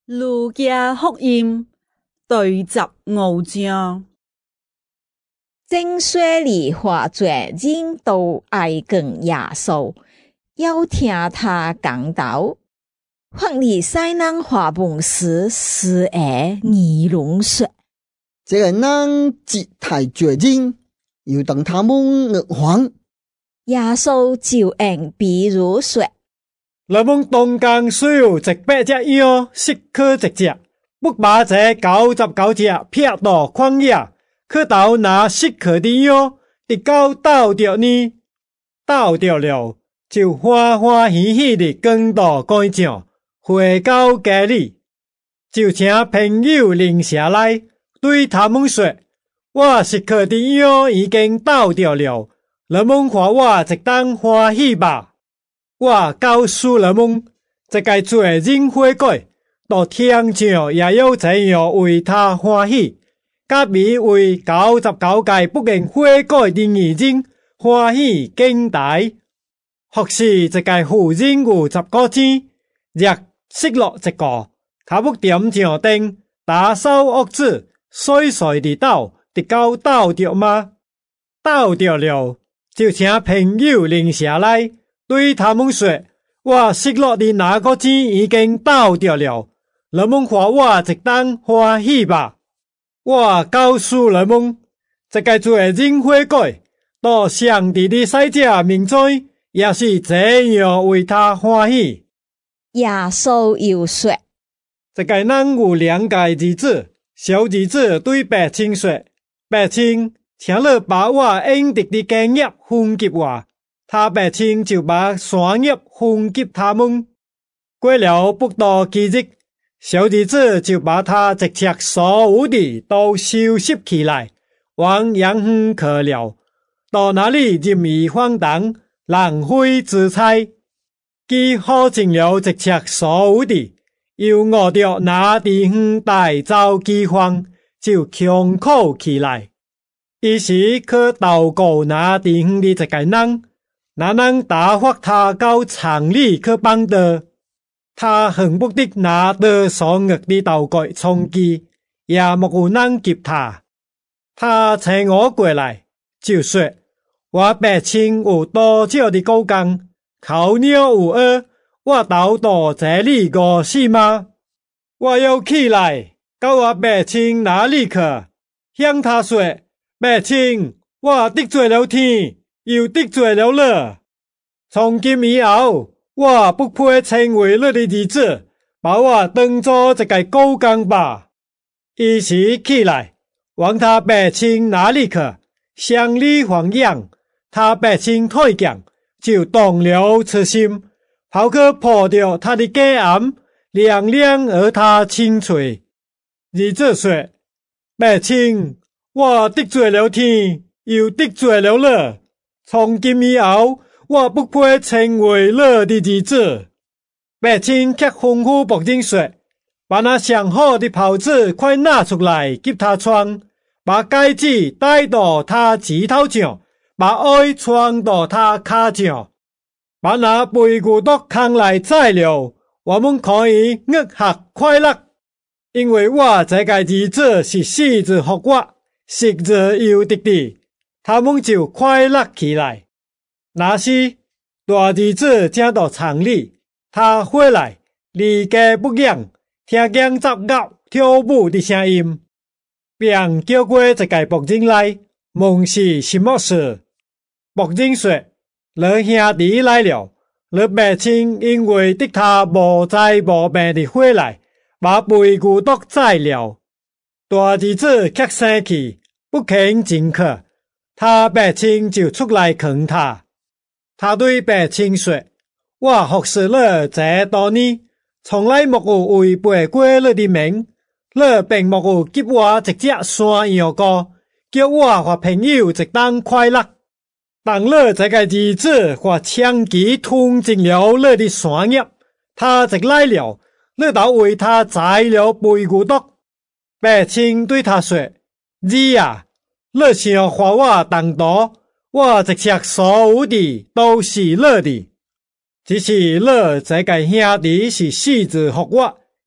儒家福音第15章。 正说里话全人都爱跟耶稣，要听他讲道。法利赛人话本时，是议论说： 这个人极太绝人，又等他们恶黄。 耶稣就按比如说： 你们当間需要100隻羊，失去1隻，不把這99隻撇到曠野，去到那失去的羊，直到找到呢，找到了，就歡歡喜喜地跟到街上，回到家裡，就請朋友留下來，對他們說：我失去的羊已經找到了，你們和我一同歡喜吧。我告訴你們，這個罪人悔改，到天上也要這樣為他歡喜，甲比為99個不願悔改的義人歡喜更大。或是這個婦人有10個錢，若失落1個，他不點上燈，打掃屋子，碎碎地倒，直到找到嗎？找到了，就請朋友留下來。對他們說：我失落的那個錢已經找到了，你們和我一同歡喜吧。我告訴你們，這個罪人悔改，到上帝的使者面前，也是這樣為他歡喜。 耶穌又說： 這個人有2個兒子，小兒子對父親說：父親，請你把我應得的家業分給我。他父親就把產業分給他們。過了不多幾日，小兒子就把他一切所有的都收拾起來，往洋園去了，到那裡任意放蕩，浪費資財。既耗盡了一切所有的，又餓着那地方大遭饑荒，就窮苦起來。於是去禱告那地方的一個人。那人打發他到城裡去幫他，他恨不得拿着所握的刀具衝擊，也沒有人接他。他請我過來，就說：我父親有多少的狗工，烤鳥有蚵，我都到這裡餓死嗎？我要起來，到我父親那裡去，向他說：父親，我得罪了天。又得罪了你，從今以後，我不配成為你的兒子，把我當作一個狗工吧。於是起來，往他父親那裡去，向裡還陽，他父親退降，就動了慈心，跑去抱着他的家鞍，亮亮而他清脆。兒子說：父親，我得罪了天，又得罪了你。從今以後，我不配成為你的兒子。父親卻吩咐僕人說：把那上好的袍子快拿出來給他穿，把戒指戴到他指頭上，把軛穿到他腳上，把那背骨都扛來宰了，我們可以樂嚇快樂，因為我這個兒子是死之復活，食之又得的。他們就快樂起來。那時，大兒子正到城裡，他回來，離家不遠，聽見雜狗跳舞的聲音，便叫過一個僕人來，問是什麼事。僕人說：你兄弟來了，你父親因為得他無災無病的回來，把背骨都宰了。大兒子卻生氣，不肯進去。他父親就出來坑他。他對父親說：我服侍你這多年，從來沒有違背過你的命，你並沒有給我一隻山羊羔，叫我和朋友一同快樂。當你這個兒子和槍擊吞進了你的產業，他一來了，你就為他宰了背骨肚。父親對他說：兒啊，你想和我同道，我一切所有的都是你的。只是你這個兄弟是死之復活，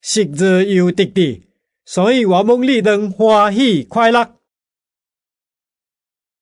昔日又得地，所以我们你能欢喜快乐。